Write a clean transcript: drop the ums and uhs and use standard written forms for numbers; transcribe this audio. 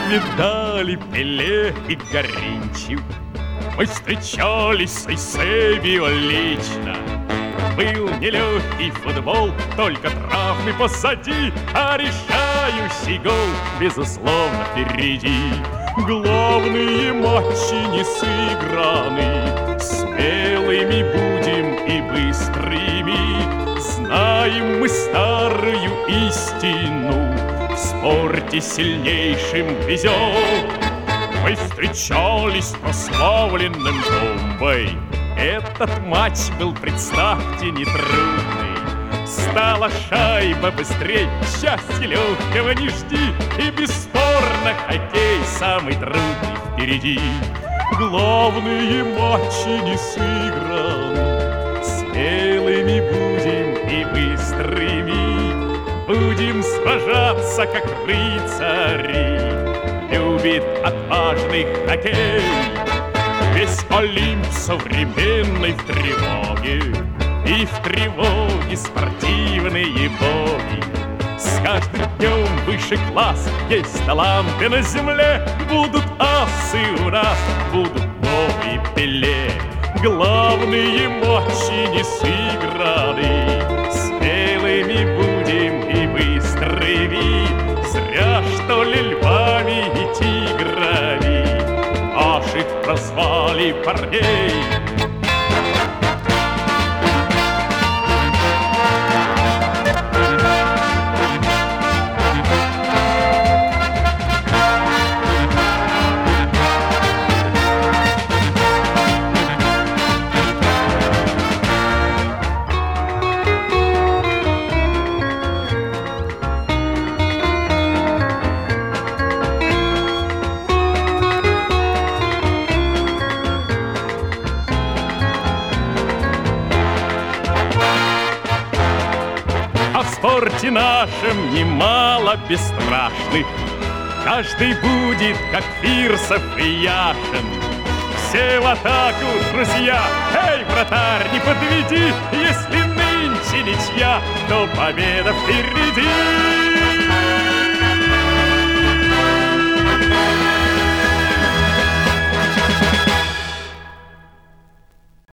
видали Пеле и Гаринчев. Мы встречались с Эйсебио лично. Был нелегкий футбол, только травмы позади, а решающий гол, безусловно, впереди. Главные матчи не сыграны, смелыми будем и быстрыми. Знаем мы старую истину, в спорте сильнейшим везет. Мы встречались с прославленным Домбой. Этот матч был, представьте, нетрудный. Стала шайба быстрей, счастья легкого не жди. И бесспорно хоккей самый трудный впереди. Главные матчи не сыграны, смелыми будем и быстрыми. Будем сражаться, как рыцари, любит отважный хоккей. Весь Олимп современный в тревоге, и в тревоге спортивные боги. С каждым днем выше класс, есть таланты на земле. Будут асы у нас, будут новые Пеле. Главные матчи не сыграны, смелыми будем и быстрыми. Зря, что ли, львами и тиграми наших прозвали парней. В спорте нашем немало бесстрашных, каждый будет, как Фирсов и Яшин. Все в атаку, друзья! Эй, вратарь, не подведи! Если нынче ничья, то победа впереди!